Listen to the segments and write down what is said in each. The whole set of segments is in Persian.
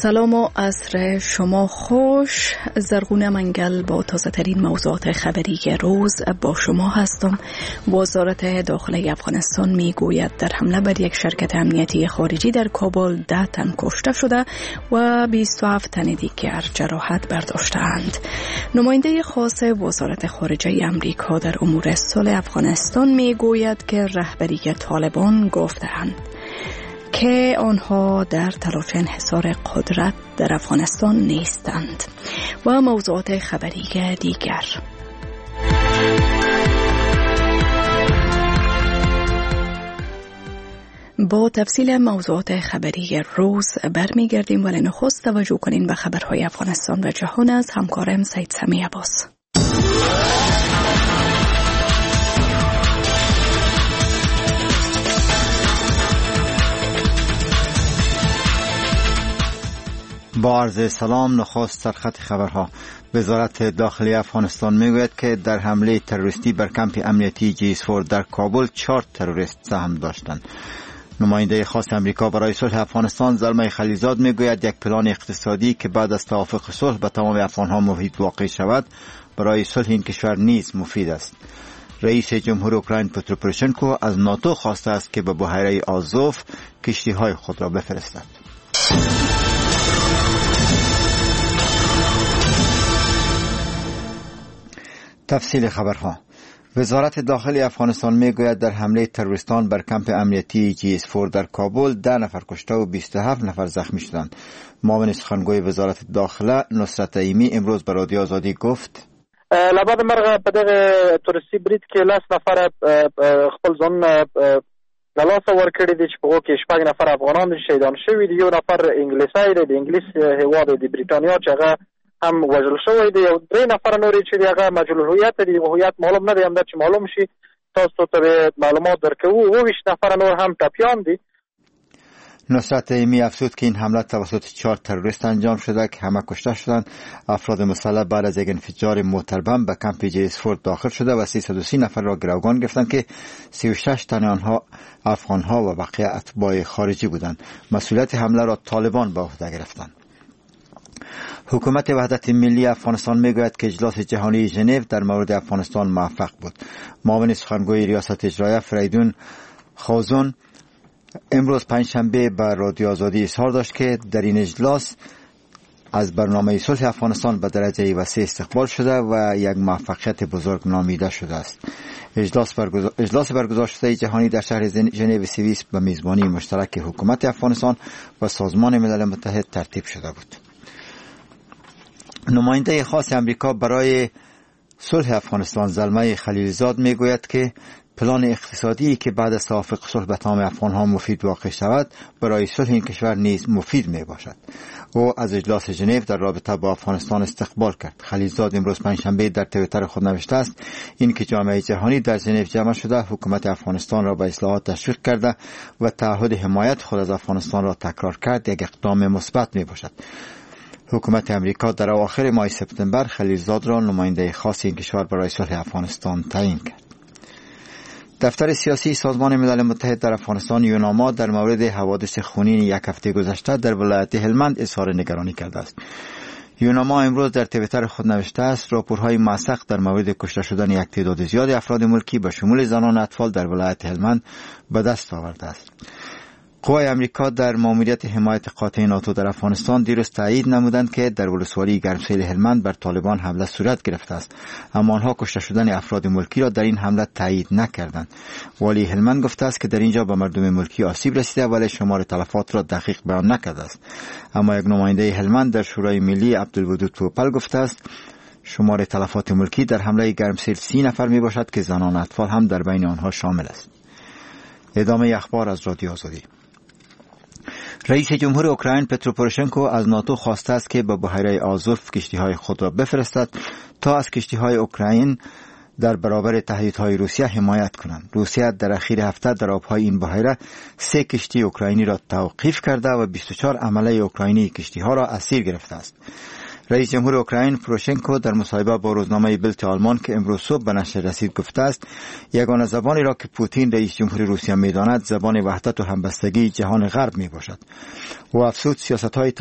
سلام و عصر شما خوش. زرغونه منگل با تازه ترین موضوعات خبری روز با شما هستم. وزارت داخله افغانستان می گوید در حمله بر یک شرکت امنیتی خارجی در کابل 10 تن کشته شده و 27 تن دیگر جراحت برداشتند. نماینده خاص وزارت خارجه امریکا در امور صلح افغانستان می گوید که رهبری طالبان گفتند که آنها در تلاش انحصار قدرت در افغانستان نیستند. و موضوعات خبری دیگر. با تفصیل موضوعات خبری روز برمیگردیم، ولی نخست توجه کنیم به خبرهای افغانستان و جهان از همکارم سید سمی عباس. با عرض سلام. نخست سرخط خبرها. وزارت داخلی افغانستان میگوید که در حمله تروریستی بر کمپ امنیتی جیسفور در کابل 4 تروریست سهم داشتند. نماینده خاص امریکا برای صلح افغانستان زلمه خلیلزاد میگوید یک پلان اقتصادی که بعد از توافق صلح به تمام افغانها مفید واقع شود برای صلح این کشور نیز مفید است. رئیس جمهور اوکراین پترو پوروشنکو از ناتو خواسته است که به بحیره آزوف کشتی‌های خود را بفرستد. تفصیل خبرها. وزارت داخلی افغانستان میگوید در حمله تروریستان بر کمپ امنیتی جیسفور در کابل 10 نفر کشته و 27 نفر زخمی شدند. معاون سخنگوی وزارت داخله نصرت ایمی امروز به رادیو آزادی گفت: لباد مرغ په دغه تورستی برید کې 10 نفر خپل ځان له لاسه ورکړي دي چې په هغو کې 6 نفر افغانان شهیدان شوي دي. یو نفر انګلیسي دی، د انګلیس هیواد د بریتانیا چې هغه هم وژل شوی دی. او 3 نفر نور چې هغه مجهول الهویت دي، هویت معلوم نه دی. هم چې معلوم شي تاسو ته معلومات درکوو. 20 نفر نور هم ټپیان دي. نصرت ایمی افزود که این حمله توسط 4 تروریست انجام شده که همه کشته شدند. افراد مسلح بعد از یک انفجار موتر بم به کمپ جیسفورد داخل شده و 330 نفر را گروگان گرفتند که 36 تن آنها افغانها و بقیه اتباع خارجی بودند. مسئولیت حمله را طالبان به عهده گرفتند. حکومت وحدت ملی افغانستان میگوید که اجلاس جهانی ژنو در مورد افغانستان موفق بود. معاون سخنگوی ریاست اجرایه فریدون خازون امروز پنجشنبه به رادیو آزادی اظهار داشت که در این اجلاس از برنامه صلح افغانستان به درجه وسیع استقبال شده و یک موفقیت بزرگ نامیده شده است. اجلاس برگزار شده جهانی در شهر ژنو سوئیس به میزبانی مشترک حکومت افغانستان و سازمان ملل متحد ترتیب شده بود. نماینده خاص امریکا برای صلح افغانستان زلمه خلیلزاد میگوید که پلان اقتصادی که بعد از توافق صلح به تمام افغانها مفید واقع شود برای صلح این کشور نیز مفید می باشد. او از اجلاس ژنو در رابطه با افغانستان استقبال کرد. خلیلزاد امروز پنجشنبه در توییتر خود نوشته است این که جامعه جهانی در ژنو جمع شده حکومت افغانستان را به اصلاحات تشویق کرده و تعهد حمایت خود از افغانستان را تکرار کرد یک اقدام مثبت می باشد. حکومت امریکا در اواخر ماه سپتامبر خلیلزاد را نماینده خاص این کشور برای صلح افغانستان تعیین کرد. دفتر سیاسی سازمان ملل متحد در افغانستان یوناما در مورد حوادث خونین یک هفته گذشته در ولایت هلمند اظهار نگرانی کرده است. یوناما امروز در توییتر خود نوشته است راپورهای موثق در مورد کشته شدن یک تعداد زیاد افراد ملکی به شمول زنان و اطفال در ولایت هلمند به دست آورده است. قوای امریکا در ماموریت حمایت قاطع ناتو در افغانستان دیروز تایید نمودند که در ولسوالی گرمسیر هلمند بر طالبان حمله صورت گرفته است، اما آنها کشته شدن افراد ملکی را در این حمله تایید نکردند. والی هلمند گفته است که در اینجا به مردم ملکی آسیب رسیده ولی شمار تلفات را دقیق بیان نکرده است. اما یک نماینده هلمند در شورای ملی عبدالودود پوپل گفته است شمار تلفات ملکی در حمله گرمسیر 30 نفر می باشد که زنان و اطفال هم در بین آنها شامل است. ادامه اخبار از رادیو آزادی. رئیس جمهور اوکراین پترو پوروشنکو از ناتو خواسته است که به بحیره آزوف کشتی‌های خود را بفرستد تا از کشتی‌های اوکراین در برابر تهدیدهای روسیه حمایت کنند. روسیه در اخیر هفته در آبهای این بحیره 3 کشتی اوکراینی را توقیف کرده و 24 عمله اوکراینی کشتی‌ها را اسیر گرفته است. رئیس جمهور اوکراین پروشنکو در مصاحبه با روزنامه بلت آلمان که امروز صبح به نشر رسید گفته است یگانه زبانی را که پوتین رئیس جمهور روسیه می‌داند زبان وحدت و همبستگی جهان غرب میباشد و افزود سیاست‌های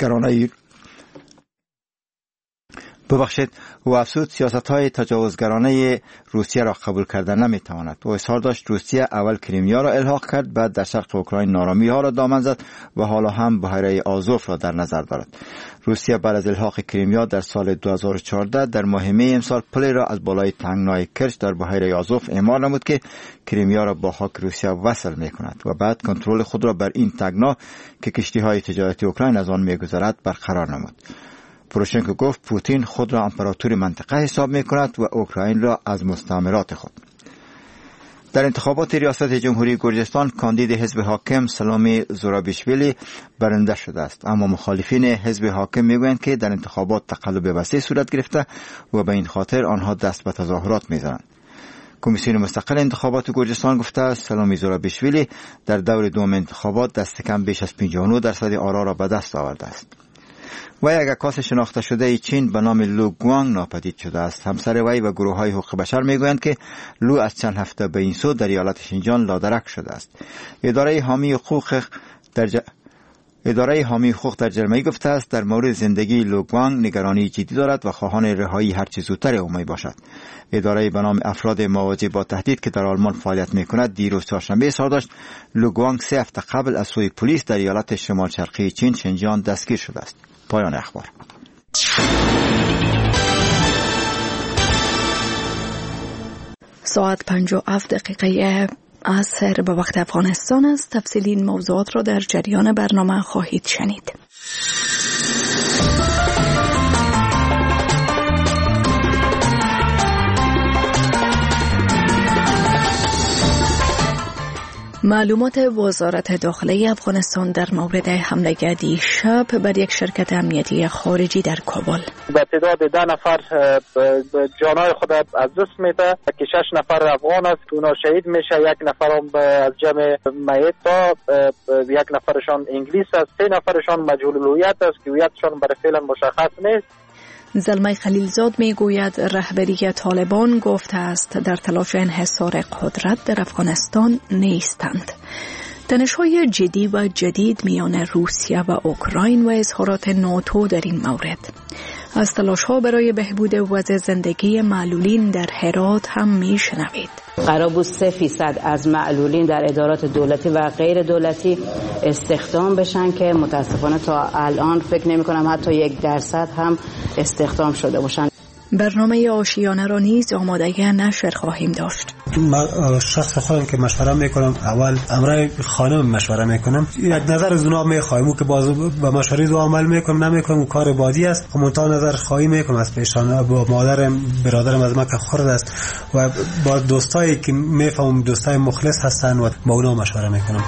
تجاوزگرانه روسیه را قبول کردن نمیتواند و اظهار داشت روسیه اول کریمیا را الحاق کرد، بعد در شرق اوکراین نارامی ها را دامن زد و حالا هم بحیره آزوف را در نظر دارد. روسیه بعد از الحاق کریمیا در سال 2014 در ماه می امسال پلی را از بالای تنگنای کرچ در بحیره آزوف اعمار نمود که کریمیا را با خاک روسیه وصل می کند و بعد کنترل خود را بر این تنگنا که کشتی های تجارتی اوکراین از آن می گذرد برقرار نمود. پروشنکو گفت پوتین خود را امپراتور منطقه حساب می کند و اوکراین را از مستعمرات خود. در انتخابات ریاست جمهوری گرجستان کاندید حزب حاکم سلامی زورابیشویلی برنده شده است، اما مخالفین حزب حاکم میگویند که در انتخابات تقلب وسیع صورت گرفته و به این خاطر آنها دست به تظاهرات میزنند. کمیسیون مستقل انتخابات گرجستان گفته است سلامی زورابیشویلی در دور دوم انتخابات دست کم بیش از 59% آرا را به دست آورده است. و یک عکاس شناخته شده چین به نام لو گوانگ ناپدید شده است. همسر وی و گروه‌های حقوق بشر میگویند که لو از چند هفته به این سو در ایالت شینجان لادرک شده است. اداره حامی حقوق در جرمنی گفته است در مورد زندگی لو گوانگ نگرانی جدی دارد و خواهان رهایی هر چه زودتر او می باشد. اداره به نام افراد مواجه با تهدید که در آلمان فعالیت می‌کند دیروز چهارشنبه اظهار داشت لو گوانگ 3 هفته قبل از سوی پلیس در ایالت شمال شرقی چین شینجان دستگیر شده است. پایان اخبار. ساعت 57 دقیقه عصر به وقت افغانستان است. تفصیلی این موضوعات را در جریان برنامه خواهید شنید. معلومات وزارت داخلی افغانستان در مورد حمله دیشب بر یک شرکت امنیتی خارجی در کابل. به تعداد 10 نفر جانای خود از دست میده که 6 نفر افغان است که اونا شهید میشه، 1 نفر هم از جمع میت تا 1 نفرشان انگلیس است، 3 نفرشان مجهول الهویت است که هویتشان برای فعلا مشخص نیست. زلمه خلیلزاد میگوید رهبری طالبان گفته است در تلاش انحصار قدرت در افغانستان نیستند. تنش‌های جدی و جدید میان روسیه و اوکراین و اظهارات ناتو در این مورد. از تلاش‌ها برای بهبود وضع زندگی معلولین در هرات هم میشنوید. قرار بود 3% از معلولین در ادارات دولتی و غیر دولتی استخدام بشن که متاسفانه تا الان فکر نمی کنم حتی 1% هم استخدام شده باشن. برنامه آشیانه را نیز آماده نشر خواهیم داشت. من شخص خودم که مشوره میکنم اول امرای خانم مشوره میکنم، یک نظر از اونها میخوایم که باز با مشوره دو عمل میکنم نمیکنم کار بادی است، منتها نظر خواهی میکنم از پیشان با مادرم برادرم از من که خرد است و با دوستایی که میفهمم دوستای مخلص هستن و با اونها مشوره میکنم.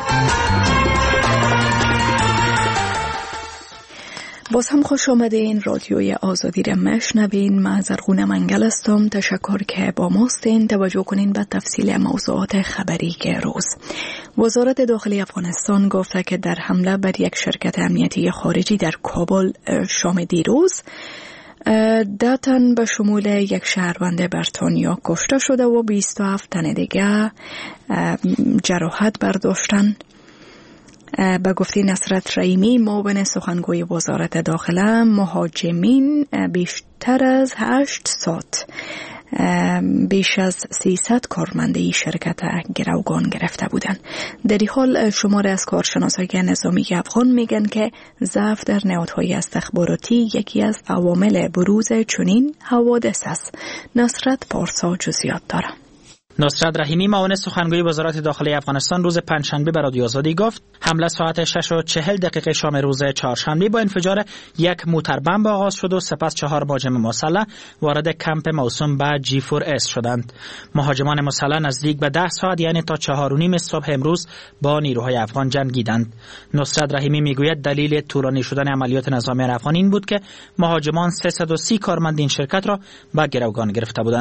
باز هم خوش آمدین. رادیوی آزادی را میشنوین. من زرغون منگل هستم. تشکر که با ماستین. توجه کنین به تفصیل موضوعات خبری که روز. وزارت داخلی افغانستان گفته که در حمله بر یک شرکت امنیتی خارجی در کابل شام دیروز 10 تن به شمول یک شهروند بریتانیا کشته شده و 27 تن دیگه جراحت برداشتن. به گفته نصرت رحیمی معاون سخنگوی وزارت داخله، مهاجمین بیشتر از 8 ساعت بیش از 300 کارمنده شرکت گروگان گرفته بودند. در این حال شمار از کارشناسای نظامی افغان میگن که ضعف در نهادهای استخباراتی یکی از عوامل بروز چنین حوادث است. نصرت پارسا جزئیات داره. نصرت رحیمی معاون سخنگوی وزارت داخلی افغانستان روز پنجشنبه به رادیو آزادی گفت حمله ساعت 6:40 شام روز چهارشنبه با انفجار یک موتر بمب آغاز شد و سپس 4 مهاجم مسلح وارد کمپ موسوم به G4S شدند. مهاجمان مسلح نزدیک به 10 ساعت یعنی تا 4:30 صبح امروز با نیروهای افغان جنگیدند. نصرت رحیمی میگوید دلیل طولانی شدن عملیات نظامیان افغان این بود که مهاجمان 330 کارمند این شرکت را به گروگان گرفته بودند.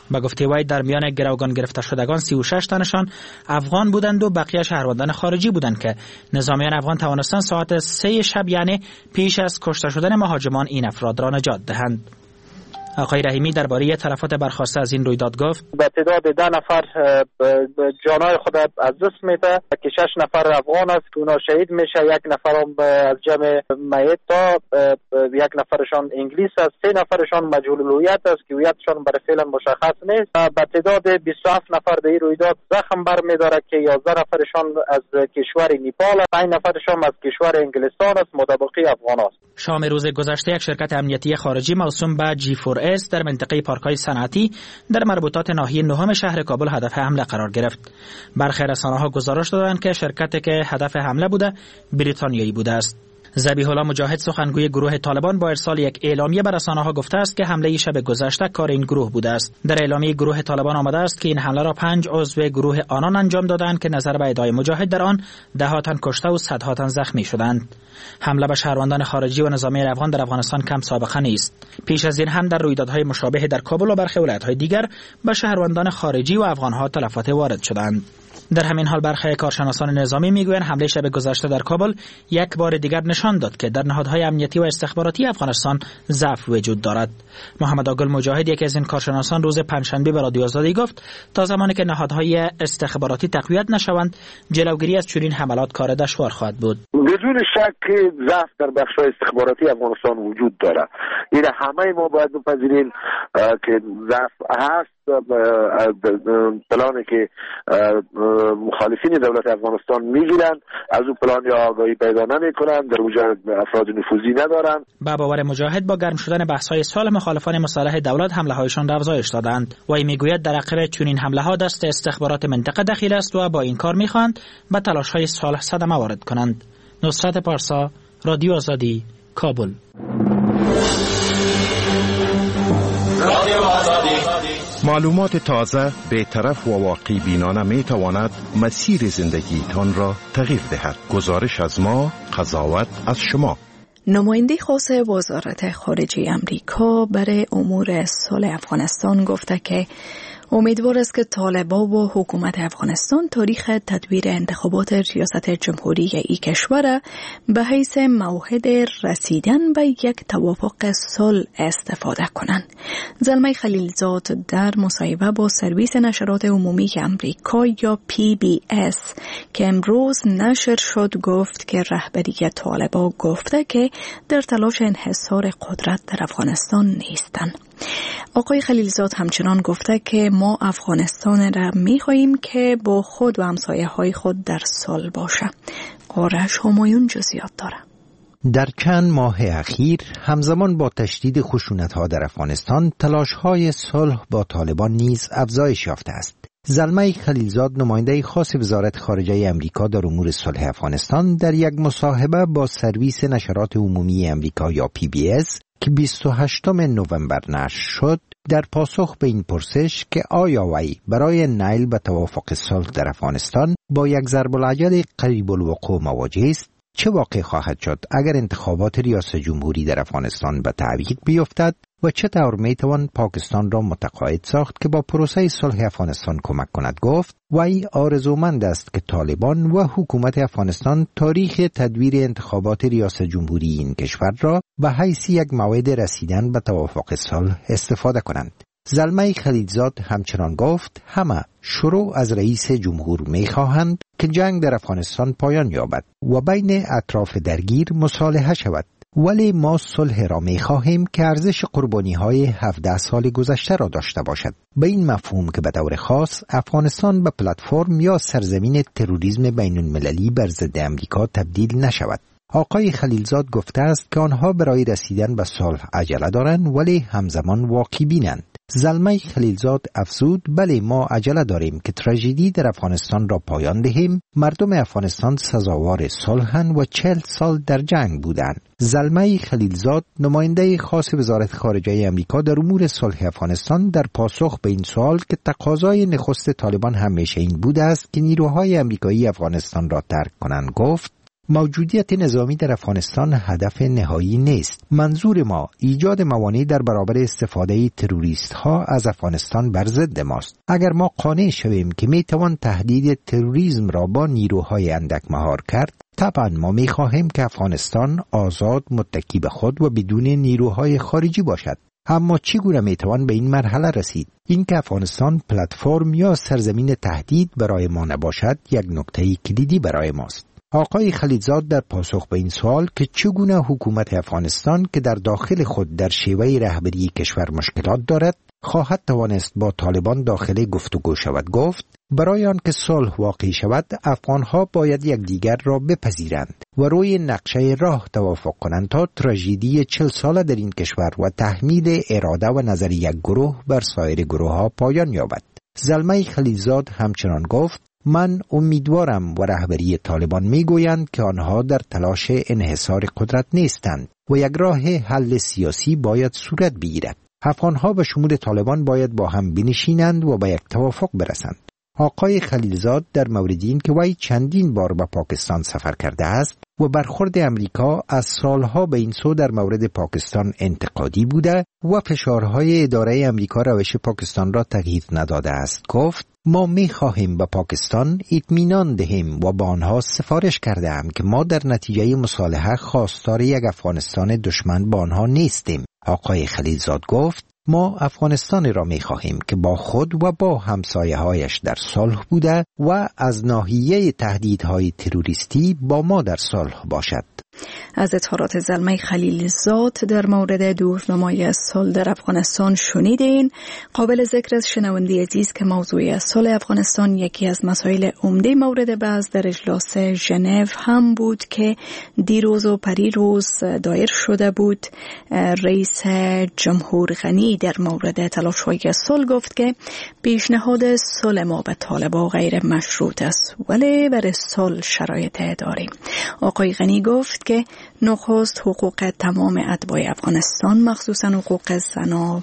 به گفته وی در میان گروگان گرفته شدگان 36 تنشان افغان بودند و بقیه شهروندان خارجی بودند که نظامیان افغان توانستند ساعت 3 شب یعنی پیش از کشته شدن مهاجمان این افراد را نجات دهند. آقای رحیمی درباره تلفات برخواسته از این رویداد گفت: به تعداد 10 نفر جانای خود از دست میده که 6 نفر افغان است که اونا شهید میشه، 1 نفر هم از جمع میت تا 1 نفرشان انگلیس است، 3 نفرشان مجهول الهویت است که هویتشان برای فعلا مشخص نیست. به تعداد 27 نفر در این رویداد زخم برمیداره که 11 نفرشان از کشور نیپال، 5 نفرشان از کشور انگلستان است، مطابقی افغان است. شام روز گذشته یک شرکت امنیتی خارجی موسوم به G4S در منطقه پارک‌های صنعتی در مربوطات ناحیه نهم شهر کابل هدف حمله قرار گرفت. برخی رسانه‌ها گزارش دادند که شرکتی که هدف حمله بوده بریتانیایی بوده است. ذبیح الله مجاهد سخنگوی گروه طالبان با ارسال یک اعلامیه به رسانه‌ها گفته است که حمله شب گذشته کار این گروه بوده است. در اعلامیه گروه طالبان آمده است که این حمله را 5 عضو گروه آنان انجام دادند که نظر به ادعای مجاهد در آن ده‌ها تن کشته و صدها تن زخمی شدند. حمله به شهروندان خارجی و نظامی افغان در افغانستان کم سابقه نیست. پیش از این هم در رویدادهای مشابه در کابل و برخی ولایت‌های دیگر به شهروندان خارجی و افغان‌ها تلفات وارد شدند. در همین حال برخی کارشناسان نظامی میگویند حمله شب گذشته در کابل یک بار دیگر نشان داد که در نهادهای امنیتی و استخباراتی افغانستان ضعف وجود دارد. محمد آگل مجاهد یکی از این کارشناسان روز پنجشنبه به رادیو آزادی گفت تا زمانی که نهادهای استخباراتی تقویت نشوند جلوگیری از چنین حملات کار دشوار خواهد بود. بدون شک ضعف در بخش‌های استخباراتی افغانستان وجود دارد. این همه ما باید بپذیریم که ضعف هست. پلانی که مخالفین دولت افغانستان میگیرند از اون پلان یا آگاهی پیدا نمیکنند، در وجود افراد نفوذی ندارند. با باور مجاهد با گرم شدن بحث‌های صلح مخالفان مسلح دولت حمله‌هایشان را افزایش دادند. وی میگوید در عقب چنین حمله‌ها دست استخبارات منطقه دخیل است و با این کار میخواهند به تلاش‌های صلح صدمه وارد کنند. نصرت پارسا، رادیو آزادی، کابل. معلومات تازه، بی‌طرف و واقعی بینانه می تواند مسیر زندگیتان را تغییر دهد. گزارش از ما، قضاوت از شما. نماینده خاص وزارت خارجه امریکا برای امور صلح افغانستان گفته که امیدوار است که طالبان و حکومت افغانستان تاریخ تدبیر انتخابات ریاست جمهوری این کشور به حیث موعد رسیدن به یک توافق صلح استفاده کنند. زلمه خلیلزاد در مصاحبه با سرویس نشرات عمومی امریکا یا PBS که امروز نشر شد گفت که رهبری طالبان گفته که در تلاش انحصار قدرت در افغانستان نیستند. آقای خلیلزاد همچنان گفته که ما افغانستان را می‌خواهیم که با خود و همسایه‌های خود در صلح باشه. آرش همایون جزئیات داره. در چند ماه اخیر همزمان با تشدید خشونت‌ها در افغانستان تلاش‌های صلح با طالبان نیز افزایش یافته است. زلمه خلیلزاد نماینده خاص وزارت خارجه امریکا در امور صلح افغانستان در یک مصاحبه با سرویس نشرات عمومی امریکا یا PBS که 28 نوامبر نشر شد در پاسخ به این پرسش که آیا وی برای نیل به توافق صلح در افغانستان با یک ضرب العجل قریب الوقوع مواجه است، چه واقع خواهد شد اگر انتخابات ریاست جمهوری در افغانستان به تعویق بیفتد و چطور میتوان پاکستان را متقاعد ساخت که با پروسه صلح افغانستان کمک کند، گفت وی آرزومند است که طالبان و حکومت افغانستان تاریخ تدویر انتخابات ریاست جمهوری این کشور را به حیث یک موعد رسیدن به توافق صلح استفاده کنند. زلمه خلیلزاد همچنان گفت همه شروع از رئیس جمهور میخواهند که جنگ در افغانستان پایان یابد و بین اطراف درگیر مصالحه شود، ولی ما صلح را می‌خواهیم که ارزش قربانی‌های 17 سال گذشته را داشته باشد، به این مفهوم که به طور خاص افغانستان به پلتفرم یا سرزمین تروریسم بین‌المللی بر ضد امریکا تبدیل نشود. آقای خلیلزاد گفته است که آنها برای رسیدن به صلح عجله دارند ولی همزمان واقعی بینند. زلمه خلیلزاد افزود بله ما عجله داریم که تراژدی در افغانستان را پایان دهیم. مردم افغانستان سزاوار صلحند و 40 سال در جنگ بودند. زلمه خلیلزاد نماینده خاص وزارت خارجه امریکا در امور صلح افغانستان در پاسخ به این سوال که تقاضای نخست طالبان همیشه این بوده است که نیروهای امریکایی افغانستان را ترک کنند گفت موجودیت نظامی در افغانستان هدف نهایی نیست. منظور ما ایجاد موانع در برابر استفاده تروریست ها از افغانستان بر ضد ماست. اگر ما قانع شویم که می توان تهدید تروریسم را با نیروهای اندک مهار کرد، طبعا ما می خواهیم که افغانستان آزاد، متکی به خود و بدون نیروهای خارجی باشد. اما چگونه می توان به این مرحله رسید؟ این که افغانستان پلتفرم یا سرزمین تهدید برای ما نباشد یک نکته کلیدی برای ماست. آقای خلیلزاد در پاسخ به این سوال که چگونه حکومت افغانستان که در داخل خود در شیوه رهبری کشور مشکلات دارد خواهد توانست با طالبان داخل گفتگو شود، گفت برای آن که صلح واقع شود افغانها باید یکدیگر را بپذیرند و روی نقشه راه توافق کنند تا تراژدی 40 ساله در این کشور و تحمیل اراده و نظر یک گروه بر سایر گروه ها پایان یابد. زلمه خلیلزاد همچنان گفت من امیدوارم و رهبری طالبان میگویند که آنها در تلاش انحصار قدرت نیستند و یک راه حل سیاسی باید صورت بگیرد. افغانها به شمول طالبان باید با هم بنشینند و به یک توافق برسند. آقای خلیلزاد در مورد این که وی چندین بار به پاکستان سفر کرده است و برخورد امریکا از سالها به این سو در مورد پاکستان انتقادی بوده و فشارهای اداره امریکا روش پاکستان را تغییر نداده است، گفت ما می‌خواهیم به پاکستان اطمینان دهیم و با آنها سفارش کرده‌ام که ما در نتیجه مصالحه خواستار یک افغانستان دشمن با آنها نیستیم. آقای خلیلزاد گفت ما افغانستان را می‌خواهیم که با خود و با همسایه‌هایش در صلح بوده و از ناحیه تهدیدهای تروریستی با ما در صلح باشد. از اظهارات زلمه خلیلزاد در مورد دورنمای صلح در افغانستان شنیدین. قابل ذکر از شنونده عزیز که موضوع صلح افغانستان یکی از مسائل عمده مورد بحث در اجلاس ژنو هم بود که دیروز و پریروز دایر شده بود. رئیس جمهور غنی در مورد تلاش‌های صلح گفت که پیشنهاد صلح ما به طالبان غیر مشروط است ولی برای صلح شرایط داریم. آقای غنی گفت که نخست حقوق تمام اتباع افغانستان مخصوصاً حقوق زنان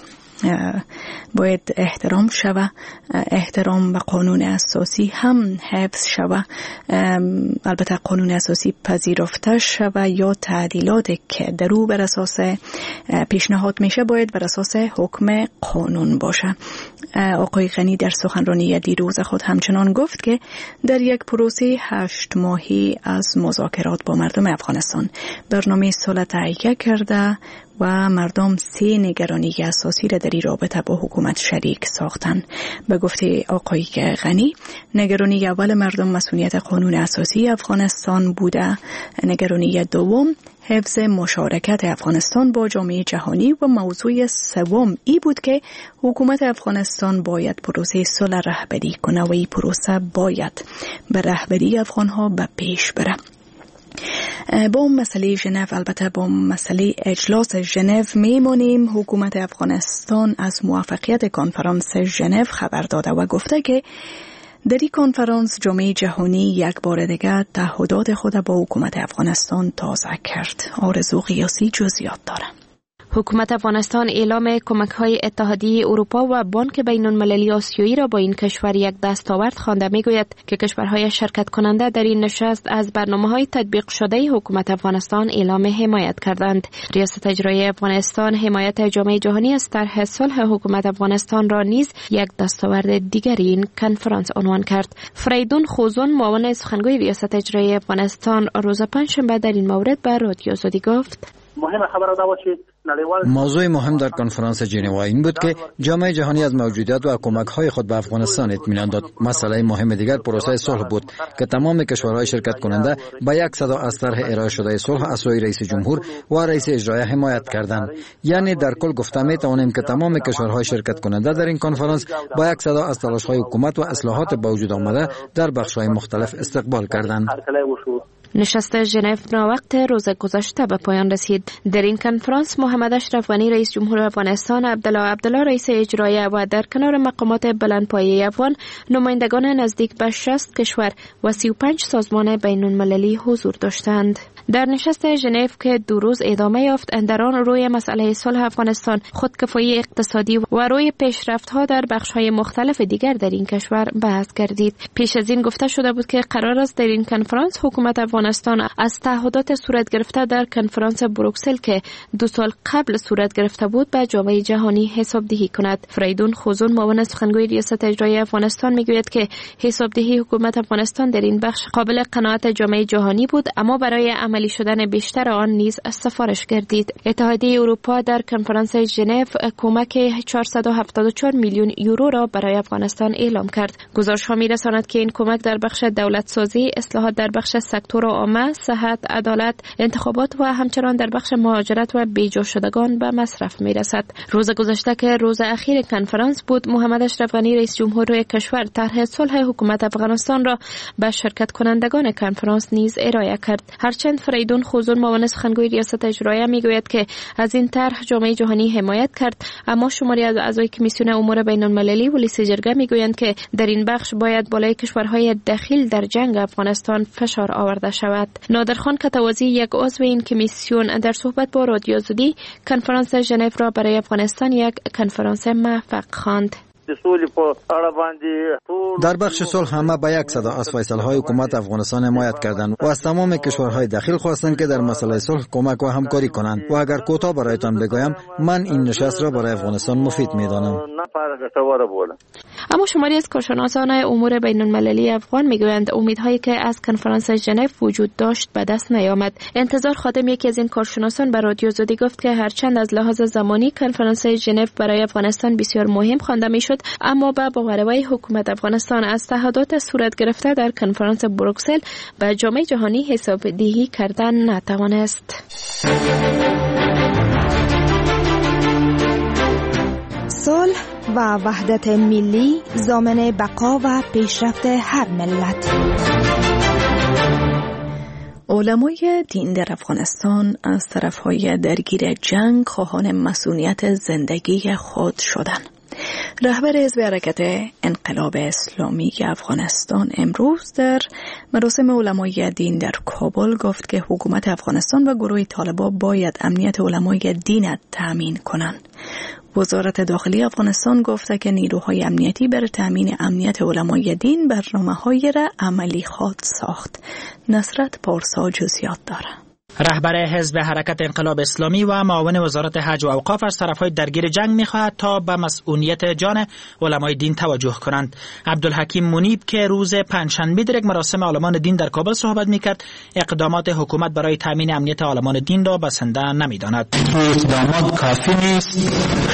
باید احترام شود، احترام به قانون اساسی هم حفظ شود. البته قانون اساسی پذیرفته شود یا تعدیلاتی که در او بر اساس پیشنهاد میشه باید بر اساس حکم قانون باشه. آقای غنی در سخنرانی دیروز خود همچنان گفت که در یک پروسه 8 ماهی از مذاکرات با مردم افغانستان برنامه صلح تهیه کرده و مردم 3 نگرانی اساسی را در این رابطه با حکومت شریک ساختن. به گفته آقای غنی نگرانی اول مردم مسئولیت قانون اساسی افغانستان بوده، نگرانی دوم حفظ مشارکت افغانستان با جامعه جهانی و موضوع سوم ای بود که حکومت افغانستان باید پروسه صلح رهبری کنه و این پروسه باید به رهبری افغانها به پیش بره. با مسئله ژنو، البته با مسئله اجلاس ژنو میمونیم. حکومت افغانستان از موفقیت کنفرانس ژنو خبر داده و گفته که در این کنفرانس جامعه جهانی یک بار دیگر تعهدات خود با حکومت افغانستان تازه کرد. آرزو قیاسی جزئیات داره. حکومت افغانستان اعلام کمک‌های اتحادیه اروپا و بانک بین‌المللی آسیایی را با این کشور یک دستاورد خوانده. می‌گوید که کشورهای شرکت کننده در این نشست از برنامه‌های تطبیق شده حکومت افغانستان اعلام حمایت کردند. ریاست اجرایی افغانستان حمایت جامعه جهانی از طرح صلح حکومت افغانستان را نیز یک دستاورد دیگر این کنفرانس عنوان کرد. فریدون خوزون معاون سخنگوی ریاست اجرایی افغانستان روز پنجشنبه در این مورد به رادیو آزادی گفت موضوع مهم در کنفرانس ژنو این بود که جامعه جهانی از موجودیت و کمک‌های خود به افغانستان اطمینان داد. مسئله مهم دیگر پروسه صلح بود که تمام کشورهای شرکت کننده با یک صدا از طرح ارائه شده صلح از سوی رئیس جمهور و رئیس اجرایی حمایت کردند. یعنی در کل گفته می توانیم که تمام کشورهای شرکت کننده در این کنفرانس با یک صدا از تلاش‌های حکومت و اصلاحات با وجود آمده در بخش‌های مختلف استقبال کردند. نشست ژنو وقت روز گذشته به پایان رسید. در این کنفرانس محمد اشرف غنی رئیس جمهور افغانستان، عبدالله رئیس اجرایی و در کنار مقامات بلندپایه افغان نمایندگان نزدیک به 60 کشور و 35 سازمان بین المللی حضور داشتند. در نشست ژنو که 2 روز ادامه یافت، در آن روی مسئله صلح افغانستان، خودکفایی اقتصادی و روی پیشرفت‌ها در بخش‌های مختلف دیگر در این کشور بحث گردید. پیش از این گفته شده بود که قرار است در این کنفرانس حکومت افغانستان از تعهدات صورت گرفته در کنفرانس بروکسل که 2 سال قبل صورت گرفته بود به جامعه جهانی حسابدهی کند. فریدون خوزون، معاون سخنگوی ریاست اجرایی افغانستان، میگوید که حسابدهی حکومت افغانستان در این بخش قابل قناعت جامعه جهانی بود، اما برای عملی شدن بیشتر آن نیز سفارش گردید. اتحادیه اروپا در کنفرانس ژنو کمک 474 میلیون یورو را برای افغانستان اعلام کرد. گزارش‌ها می‌رساند که این کمک در بخش دولت سازی، اصلاحات در بخش سکتور عامه، صحت، عدالت، انتخابات و همچنان در بخش مهاجرت و بیجا شدگان به مصرف می‌رسد. روز گذشته که روز اخیر کنفرانس بود، محمد اشرف غنی رئیس جمهور کشور طرح صلح حکومت افغانستان را به شرکت کنندگان کنفرانس نیز ارائه کرد. هرچند فریدون خوزون، معاون سخنگوی ریاست اجرایی، میگوید که از این طرح جامعه جهانی حمایت کرد، اما شماری از اعضای کمیسیون امور بین‌المللی و لیست جرگه میگویند که در این بخش باید بالای کشورهای دخیل در جنگ افغانستان فشار آورده شود. نادرخان کتوازی، یک عضو این کمیسیون، در صحبت با رادیو آزادی کنفرانس ژنو را برای افغانستان یک کنفرانس موفق خواند. در بخش صلح همه به یک صدا از فیصله‌های حکومت افغانستان حمایت کردند و از تمام کشورهای داخل خواستند که در مسئله صلح کمک و همکاری کنند. و اگر کوتاه برایتان بگویم، من این نشست را برای افغانستان مفید می‌دانم. اما شماری از کارشناسان امور بین‌المللی افغان میگویند امیدهایی که از کنفرانس ژنو وجود داشت به دست نیامد. انتظار خادم، یکی از این کارشناسان، به رادیو آزادی گفت که هرچند از لحاظ زمانی کنفرانس ژنو برای افغانستان بسیار مهم خوانده میشد، اما به باوری حکومت افغانستان از تعهدات صورت گرفته در کنفرانس بروکسل به جامعه جهانی حسابدهی کردن نتوانست. صلح و وحدت ملی ضامن بقا و پیشرفت هر ملت. علمای دین در افغانستان از طرفهای درگیر جنگ خواهان مسئولیت زندگی خود شدند. رهبر حزب حرکت انقلاب اسلامی افغانستان امروز در مراسم علمای دین در کابل گفت که حکومت افغانستان و گروه طالبان باید امنیت علمای دین تأمین کنند. وزارت داخلی افغانستان گفته که نیروهای امنیتی برای تأمین امنیت علمای دین برنامه‌های را عملی خواهد ساخت. نصرت پارسا جزئیات دارد. رهبر حزب حرکت انقلاب اسلامی و معاون وزارت حج و اوقاف از طرفهای درگیر جنگ می‌خواهد تا به مسئولیت جان علمای دین توجه کنند. عبدالحکیم منیب که روز پنجشنبه در یک مراسم عالمان دین در کابل صحبت می‌کرد، اقدامات حکومت برای تامین امنیت عالمان دین را بسنده نمی‌داند. اقدامات کافی نیست.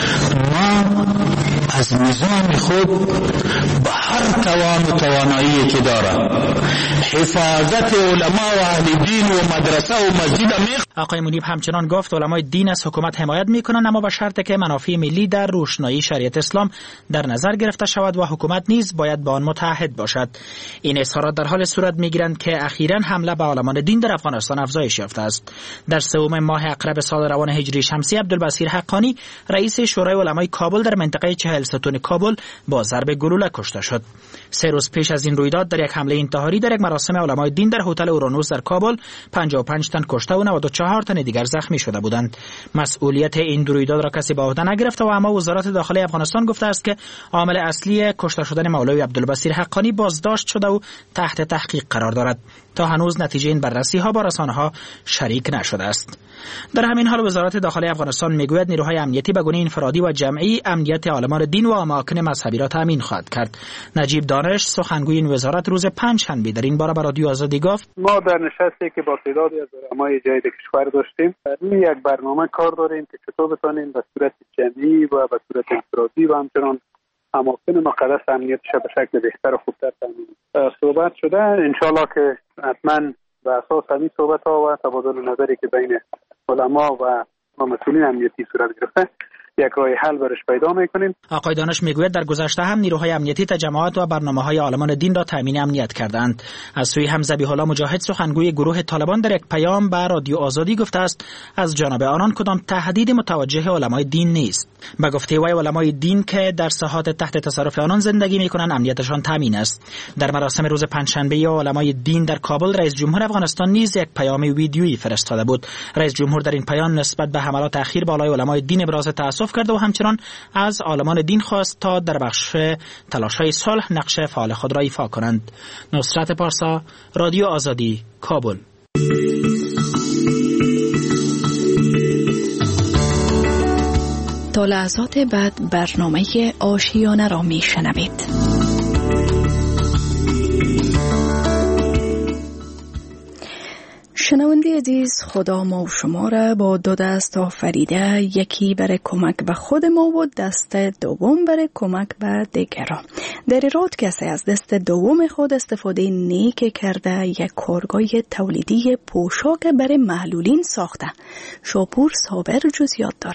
ما از نظام خود به هر توان و توانایی که دارد حفاظت علما و اهل دین و مدرسه و مسجد. آقای منیب همچنان گفت علمای دین از حکومت حمایت میکنند، اما با شرطی که منافع ملی در روشنایی شریعت اسلام در نظر گرفته شود و حکومت نیز باید با آن متحد باشد. این اظهارات در حال صورت میگیرند که اخیراً حمله به عالمان دین در افغانستان افزایش یافته است. در سوم ماه اقرب سال روان هجری شمسی، عبدالبصیر حقانی رئیس شورای علمای کابل در منطقه 40 ستون کابل با ضرب گلوله کشته شد. 3 روز پیش از این رویداد در یک حمله انتحاری در یک مراسم علمای دین در هتل اورانوس در کابل 55 تن کشته و 94 تن دیگر زخمی شده بودند. مسئولیت این رویداد را کسی به عهده نگرفته و اما وزارت داخلی افغانستان گفته است که عامل اصلی کشته شدن مولوی عبدالبصیر حقانی بازداشت شده و تحت تحقیق قرار دارد. تا هنوز نتیجه این بررسی‌ها با رسانه‌ها شریک نشده است. در همین حال وزارت داخلی افغانستان میگوید نیروهای امنیتی به گونه انفرادی و جمعی امنیت عالمان دین و اماکن مذهبی را تامین خواهد کرد. نجیب دانش، سخنگوی این وزارت، روز پنجشنبه در این باره به رادیو آزادی گفت: ما در نشستی که با تعدادی از علمای جای کشور داشتیم، روی یک برنامه کار داریم که چطور بتونیم به صورت جمعی و به صورت انفرادی و همچنان اماکن مقدس امنیتش به شکل بهتر و خوبتر تامین صحبت شده. انشالله که حتما به اساس همین صحبت ها و تبادل نظری که بین علما و مسئولین امنیتی صورت گرفته، یک راه حل برش پیدا میکنیم. آقای دانش میگوید در گذشته هم نیروهای امنیتی تجمعات و برنامه‌های عالمان دین را تامین امنیت کردند. از سوی هم ذبیح الله مجاهد سخنگوی گروه طالبان در یک پیام به رادیو آزادی گفته است از جانب آنان کدام تهدید متوجه علمای دین نیست. به گفته وی علمای دین که در ساحات تحت تصرف آنان زندگی میکنند امنیتشان تامین است. در مراسم روز پنجشنبه علمای دین در کابل رئیس جمهور افغانستان نیز یک پیام ویدیویی فرستاده بود. رئیس جمهور در این پیام نسبت به حملات اخیر بالای علمای دین ابراز تأسف کرد و همچنان از عالمان دین خواست تا در بخش تلاش‌های صلح نقش فعال خود را ایفا کنند. نصرت پارسا، رادیو آزادی، کابل. تا لحظات بعد برنامه آشیانه را میشنوید. شنونده عزیز، خدا ما و شما را با دو دست آفریده، یکی برای کمک به خود ما و دست دوم برای کمک به دیگران. در ایراد کسی از دست دوم خود استفاده نیک کرده یک کارگاه تولیدی پوشاک برای معلولین ساخته. شاپور صابر جزئیات داره.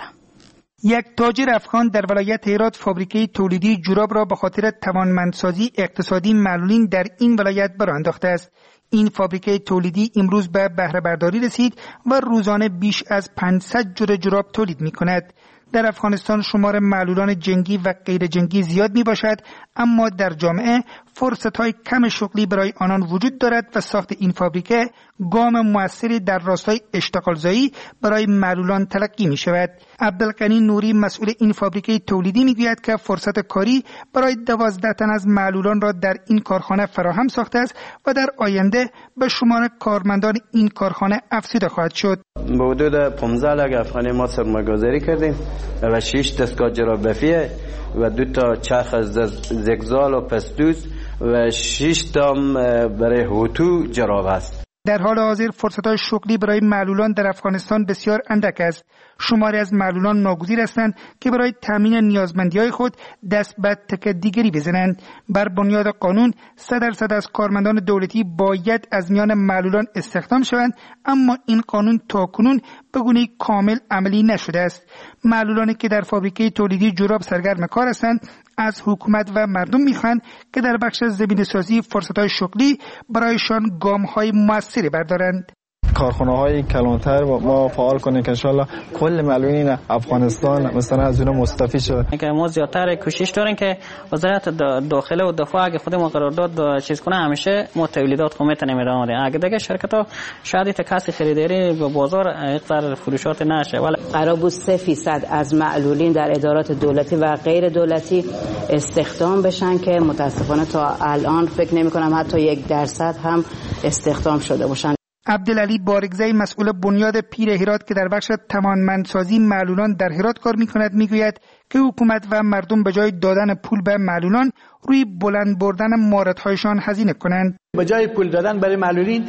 یک تاجر افغان در ولایت هرات فابریکه تولیدی جوراب را به خاطر توانمندسازی اقتصادی معلولین در این ولایت برآ انداخته است. این فابریکه تولیدی امروز به بهره برداری رسید و روزانه بیش از 500 جور جوراب تولید می کند. در افغانستان شمار معلولان جنگی و غیر جنگی زیاد می باشد، اما در جامعه فرصت‌های کم شغلی برای آنان وجود دارد و ساخت این فابریکه گام موثری در راستای اشتغالزایی برای معلولان تلقی می شود. عبدالغنی نوری مسئول این فابریکه تولیدی می گوید که فرصت کاری برای 12 تن از معلولان را در این کارخانه فراهم ساخته است و در آینده به شمار کارمندان این کارخانه افزوده خواهد شد. به حدود 15 لک افغانی ما سرمایه‌گذاری کردیم و 6 دستگاه جرابفیه و 2 تا چرخ از زگزال و پستوس و 6 تا برای هوتو جراب است. در حال حاضر فرصت‌های شغلی برای معلولان در افغانستان بسیار اندک است. شماری از معلولان ناگزیر هستند که برای تامین نیازمندی‌های خود دست به تک دیگری بزنند. بر بنیاد قانون 100% از کارمندان دولتی باید از میان معلولان استخدام شوند، اما این قانون تاکنون به گونه کامل عملی نشده است. معلولانی که در فابریکه تولیدی جوراب سرگرم کار هستند از حکومت و مردم میخواهند که در بخش زمینه‌سازی فرصت‌های شغلی برایشان گام‌های موثری بردارند. کارخانه‌های کلانتر ما فعال کنیم که انشالله کل معلولین افغانستان مثلا از اون مستفید شد. که ما زیادتر کوشش داریم که وزارت داخله و دفاع اگه خود ما قرارداد چیز کنه همیشه ما تولیدات خو میتونیم ادامه بدیم. اگه دیگه شرکت‌ها شاید تا کسی خریداری به بازار اقدار فروشات نشه، ولی قرار بود 3% از معلولین در ادارات دولتی و غیر دولتی استخدام بشن که متاسفانه تا الان فکر نمی‌کنم حتی 1% هم استخدام شده باشن. عبدالعلی بارگزی مسئول بنیاد پیر هرات که در بخش توانمندسازی معلولان در هرات کار می‌کند میگوید که حکومت و مردم به جای دادن پول به معلولان روی بلند بردن مهارت‌هایشان هزینه کنند. به جای پول دادن برای معلولین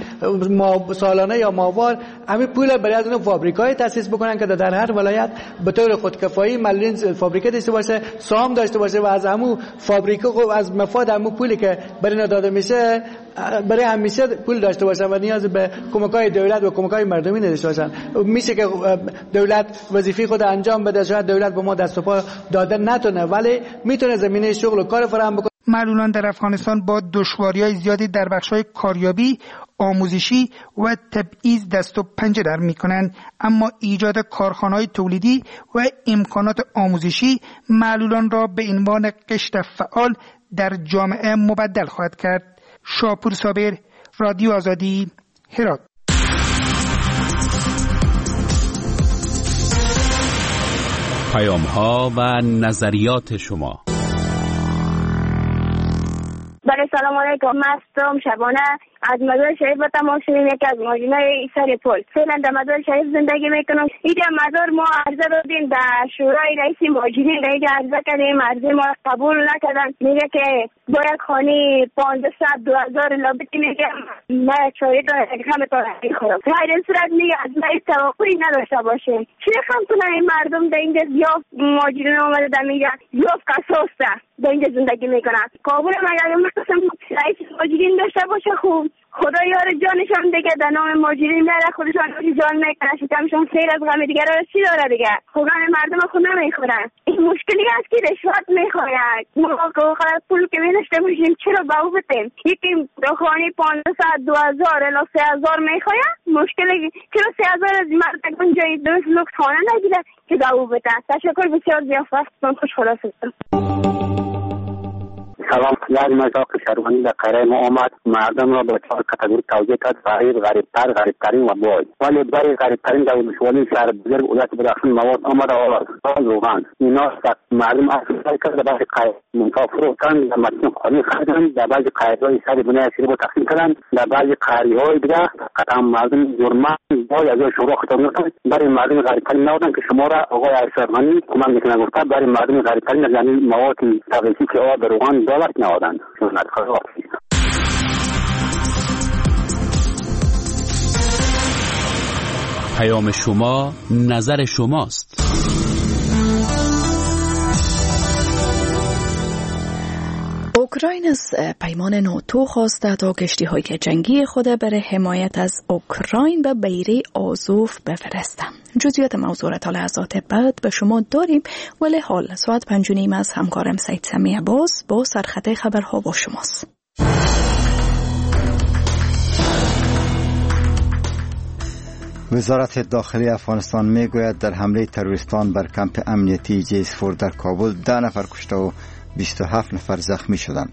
سالانه یا ماهوار همین پول برای از اون فابریکای تاسیس بکنن که در هر ولایت به طور خودکفایی معلولین فابریکه داشته باشه، سهام داشته باشه و از همون فابریکه از مفاد همون پولی که برای داده میشه برای همیشه پول داشته باشن و نیاز به کمک‌های دولت و کمک‌های مردمی نداشته باشن. میشه که دولت وظیفه خود انجام بده، شاید دولت به ما دست و پا داده نتونه ولی میتونه زمینه شغل و کار فراهم بکنه. معلولان در افغانستان با دشواری‌های زیادی در بخش‌های کاریابی، آموزشی و تبعیض دست و پنجه در می‌کنند، اما ایجاد کارخانه‌های تولیدی و امکانات آموزشی معلولان را به عنوان قشر فعال در جامعه مبدل خواهد کرد. شاپور صابر، رادیو آزادی، هرات. پیام‌ها و نظریات شما. سلام علیکم. مستم شبانه از مزار شریف به تمام شدیم، یکی از مهاجرای سر پل. فعلا در مزار شریف زندگی میکنم. اینجا مزار ما عرضه دادیم در شورای رئیس مهاجرین، اینجا عرضه کردیم، عرضه ما قبول نکردن. میگه که با یک خانه 1500-2000 لابتی میگه من چایی تا همه تا میخورم. در این صورت میگه از من توقعی نداشته باشیم. چی خم کنن این مردم در اینجا زیاد مهاجرین آمده در اینجا زیاد قصاصه در اینجا زندگی میکنن. قابل مگر میخواستم رئیس مهاجرین داشته باشه خوب خدا یار جانشان دیگه، در نام ماجرین میاره خودشان جان میکنه، شکمشان سیر از غم دیگه را چی داره دیگه. خدا مردم خود نمیخورن. این مشکلی است که رشوت میخواید. ما قرار پول که می‌داشته باشیم چرا به او بدیم؟ یکی دخانی 500 2000 الی 3000 میخواید. مشکلی چرا 3000 از مردگان جای دوست لوکس خانه نگیره که به او بده. تشکر بسیار زیافت خوش خلاص شدم. سلام، یاد مزاق شهروانی در قرار ما آمد. مردم را به 4 کاتگوری توزیع کرد: فقیر، غریبتر، غریبترین و باج. ولی برای غریبترین در ولسوالی شهر بزرگ ولایت بدخشان مواد آمد آورد. روغن اینا مردم اصلاحی کرد. بعضی قایق منطقه فروختن، در متن خانه خریدن، در بعضی قایق‌های سر بنای سیری با تقسیم کردن، در بعضی قریه‌های دیگه قطعا مردم جرمان باید از شورا خطاب می‌کنند. برای مردم غریبترین نبودن که شما را آقای اشرفانی کمک می‌کنه گفته برای مردم غریبترین یعنی مواد تغذیه‌ای که آب روغن دولت نهادن. پیام شما نظر شماست. اوکراین از پیمان ناتو خواسته تا کشتی‌های جنگی خود برای حمایت از اوکراین به بیره آزوف بفرسته. جزئیات موضوع را تا لحظات بعد به شما داریم، ولی حال ساعت 5:30 از همکارم سید سمی عباس با سرخط خبرها با شماست. وزارت داخلی افغانستان میگوید در حمله تروریستان بر کمپ امنیتی جیسفور در کابل 10 نفر کشته و 27 نفر زخمی شدند.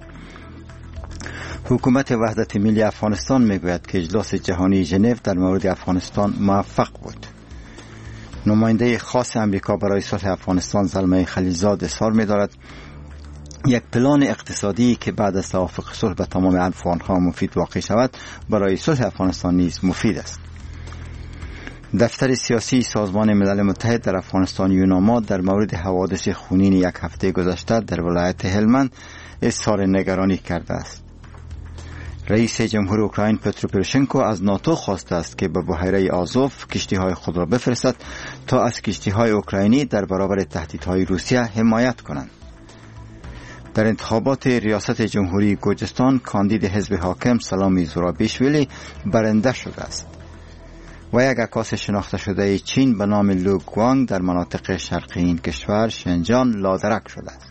حکومت وحدت ملی افغانستان میگوید که اجلاس جهانی ژنو در مورد افغانستان موفق بود. نماینده خاص امریکا برای صلح افغانستان زلمه خلیلزاد اظهار می‌دارد یک پلان اقتصادی که بعد از توافق صلح به تمام افغان‌ها مفید واقع شود برای صلح افغانستان نیز مفید است. دفتر سیاسی سازمان ملل متحد در افغانستان یوناما در مورد حوادث خونین یک هفته گذشته در ولایت هلمند اظهار نگرانی کرده است. رئیس جمهور اوکراین پترو پروشنکو از ناتو خواسته است که به بحیره آزوف کشتی‌های خود را بفرستد تا از کشتی‌های اوکراینی در برابر تهدیدهای روسیه حمایت کنند. در انتخابات ریاست جمهوری گرجستان کاندید حزب حاکم سلامی زورابیشویلی برنده شده است و یک عکاس شناخته شده چین به نام لو گوانگ در مناطق شرقی این کشور شنجان لادرک شده است.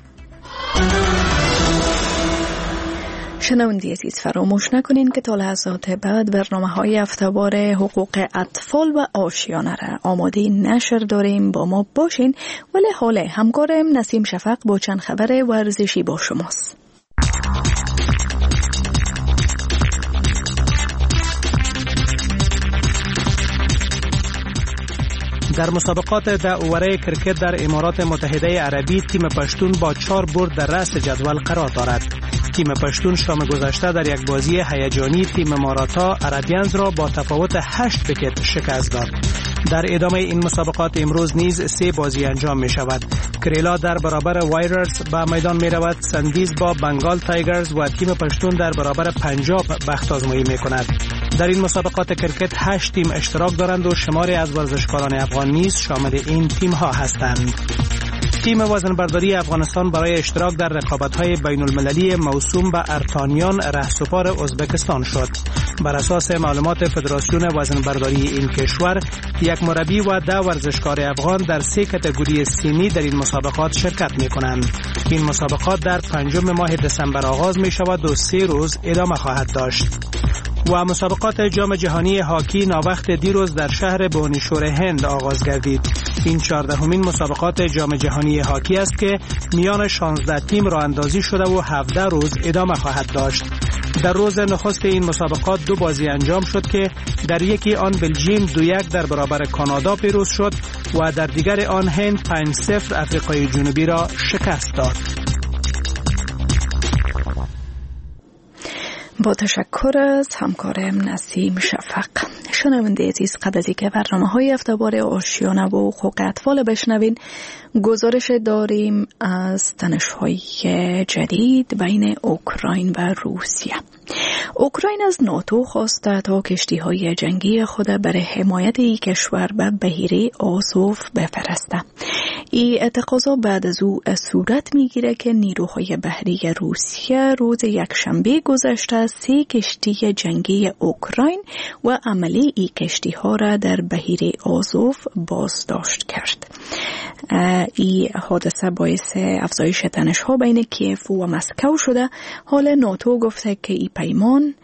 شنونده عزیز، فراموش نکنین که تا لحظات بعد برنامه‌های هفته‌وار حقوق اطفال و آشیانه را آماده نشر داریم، با ما باشین. ولی حالا همکارم نسیم شفق با چند خبر ورزشی با شماست. در مسابقات داوره کرکت در امارات متحده عربی تیم پشتون با 4 برد در رأس جدول قرار دارد. تیم پشتون شام گذشته در یک بازی هیجانی تیم ماراتا عربیانز را با تفاوت 8 ویکت شکست داد. در ادامه این مسابقات امروز نیز 3 بازی انجام می شود. کریلا در برابر وایررز به میدان می رود، سندیز با بنگال تایگرز و تیم پشتون در برابر پنجاب بخت آزمایی می کند. در این مسابقات کرکت 8 تیم اشتراک دارند و شماری از ورزشکاران افغان نیز شامل این تیم ها هستند. تیم وزنبرداری افغانستان برای اشتراک در رقابت‌های بین‌المللی موسوم به ارتانیان رهسپار ازبکستان شد. بر اساس معلومات فدراسیون وزنبرداری این کشور، یک مربی و 10 ورزشکار افغان در 3 کاتگوری سنی در این مسابقات شرکت می‌کنند. این مسابقات در 5 ماه دسامبر آغاز می‌شود و 3 روز ادامه خواهد داشت. و مسابقات جام جهانی هاکی ناوقت دیروز در شهر بونیشور هند آغاز گردید. این 14مین مسابقات جام جهانی هاکی است که میان 16 تیم راه اندازی شده و 17 روز ادامه خواهد داشت. در روز نخست این مسابقات 2 بازی انجام شد که در یکی آن بلژیم 2-1 در برابر کانادا پیروز شد و در دیگر آن هند 5-0 افریقای جنوبی را شکست داد. با تشکر از همکارم نسیم شفق. شنونده عزیز، قبل از اینکه برنامه‌های هفته‌وار آشیانه و حقوق اطفال بشنوین، گزارش داریم از تنش‌های جدید بین اوکراین و روسیه. اوکراین از ناتو خواسته تا کشتی‌های جنگی خود برای حمایت این کشور به بحیره آزوف بفرسته. این تقاضا بعد از او صورت میگیره که نیروهای بحری روسیه روز یکشنبه گذشته 3 کشتی جنگی اوکراین و عملی این کشتی‌ها را در بحیره آزوف بازداشت کرد. این حادثه باعث افزایش تنش‌ها بین کیف و مسکو شده. حال ناتو گفته که این پیمان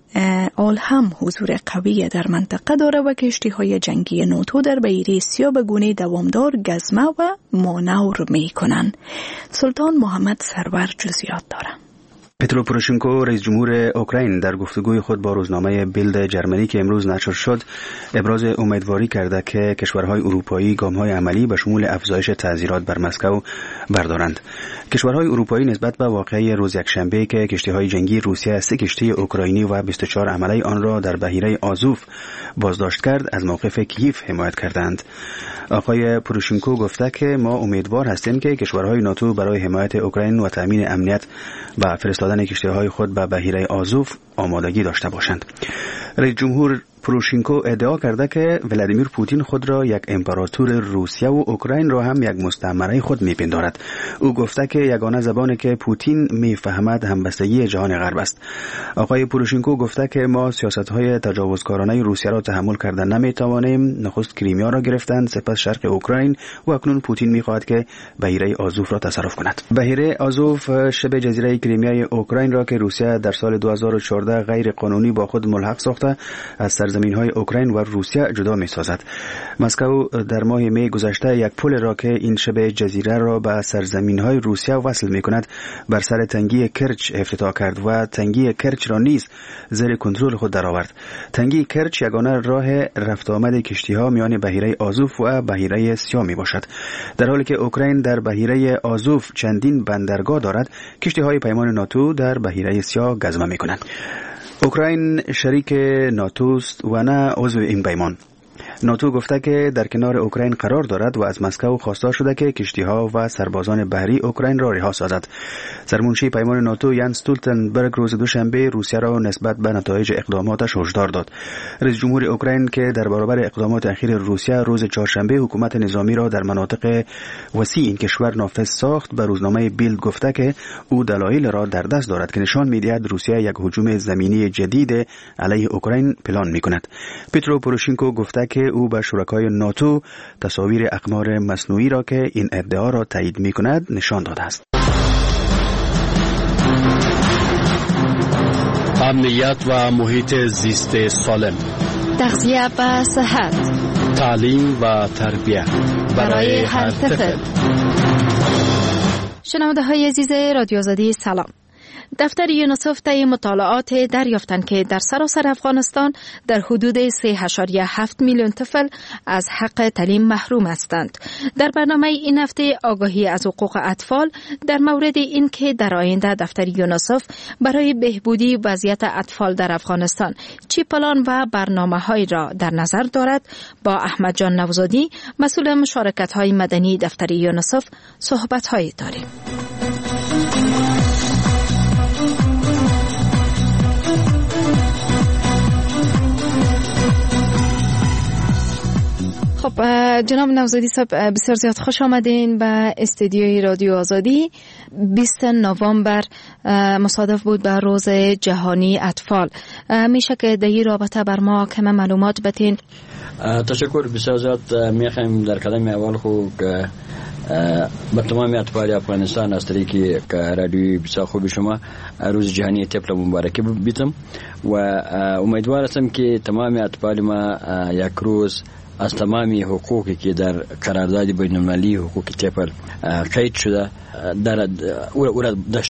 آل هم حضور قوی در منطقه داره و کشتی‌های جنگی ناتو در بحیره سیاه به گونه دوامدار گزمه و مانور میکنن. سلطان محمد سرور جزئیات داره. پترو پوروشنکو رئیس جمهور اوکراین در گفتگوی خود با روزنامه بیلد جرمنی که امروز نشر شد ابراز امیدواری کرده که کشورهای اروپایی گام‌های عملی به شمول افزایش تعزیرات بر مسکو بردارند. کشورهای اروپایی نسبت به واقعه روز یکشنبه که کشتی‌های جنگی روسیه 3 کشتی اوکراینی و 24 عمله آن را در بحیره آزوف بازداشت کرد از موقف کیف حمایت کردند. آقای پوروشنکو گفته که ما امیدوار هستیم که کشورهای ناتو برای حمایت اوکراین و تامین امنیت و فرستادن کشتی‌های خود به بحیره آزوف آمادگی داشته باشند. رئیس جمهور پوروشنکو ادعا کرده که ولادیمیر پوتین خود را یک امپراتور روسیه و اوکراین را هم یک مستعمره خود می‌پندارد. او گفته که یگانه زبانی که پوتین می‌فهمد همبستگی جهان غرب است. آقای پوروشنکو گفته که ما سیاست‌های تجاوزکارانه روسیه را تحمل کرده نمی‌توانیم. نخست کریمیا را گرفتند، سپس شرق اوکراین و اکنون پوتین می‌خواهد که بحیره آزوف را تصرف کند. بحیره آزوف شبه جزیره کریمیای اوکراین را که روسیه در سال 2014 غیر قانونی با خود ملحق ساخته از سرزمین‌های اوکراین و روسیه جدا می‌سازد. مسکو در ماه می گذشته یک پل را که این شبه جزیره را به سرزمین‌های روسیه وصل می‌کند بر سر تنگی کرچ افتتاح کرد و تنگی کرچ را نیز زیر کنترل خود درآورد. تنگی کرچ یگانه راه رفت آمد کشتی‌ها میان بحیره آزوف و بحیره سیاه میباشد. در حالی که اوکراین در بحیره آزوف چندین بندرگاه دارد، کشتی‌های پیمان ناتو در بحیره سیاه گزمه می‌کنند. اوکراین شریک ناتوست و نه عضو این پیمان. ناتو گفته که در کنار اوکراین قرار دارد و از مسکو خواسته شده که کشتی‌ها و سربازان بحری اوکراین را رها سازد. سرمنشی پیمان ناتو یانس استولتنبرگ روز دوشنبه روسیه را نسبت به نتایج اقداماتش هشدار داد. رئیس جمهور اوکراین که در برابر اقدامات اخیر روسیه روز چهارشنبه حکومت نظامی را در مناطق وسیع این کشور نافذ ساخت، به روزنامه بیلد گفته که او دلایل را در دست دارد که نشان می‌دهد روسیه یک هجوم زمینی جدید علیه اوکراین پلان می‌کند. پترو پوروشنکو گفته که او به شرکای ناتو تصاویر اقمار مصنوعی را که این ادعا را تایید می‌کند نشان داده است. امنیت و محیط زیست سالم، تغذیه و صحت، تعلیم و تربیت برای هر طفل. شنونده های عزیز رادیو آزادی سلام. دفتر یونیسف طی مطالعات دریافتند که در سراسر افغانستان در حدود 3.7 میلیون طفل از حق تعلیم محروم هستند. در برنامه این هفته آگاهی از حقوق اطفال در مورد این که در آینده دفتر یونیسف برای بهبودی وضعیت اطفال در افغانستان چی پلان و برنامه‌هایی را در نظر دارد با احمد جان نوزادی مسئول مشارکت‌های مدنی دفتر یونیسف صحبت‌هایی داریم. خب جناب نوزادی صاحب بسیار زیاد خوش آمدین به استودیوی رادیو آزادی. 20 نوامبر مصادف بود به روز جهانی اطفال. میشه که در این رابطه بر ما کم معلومات بتین؟ تشکر. بسیار زیاد میخوایم در کلام اول خوب به تمام اطفال افغانستان از طریق رادیوی بسیار خوب شما روز جهانی طفل مبارکی بیتم و امیدوار هستم که تمام اطفال ما یک روز از تمامی حقوقی که در قرارداد بین‌المللی حقوق طفل قید شده در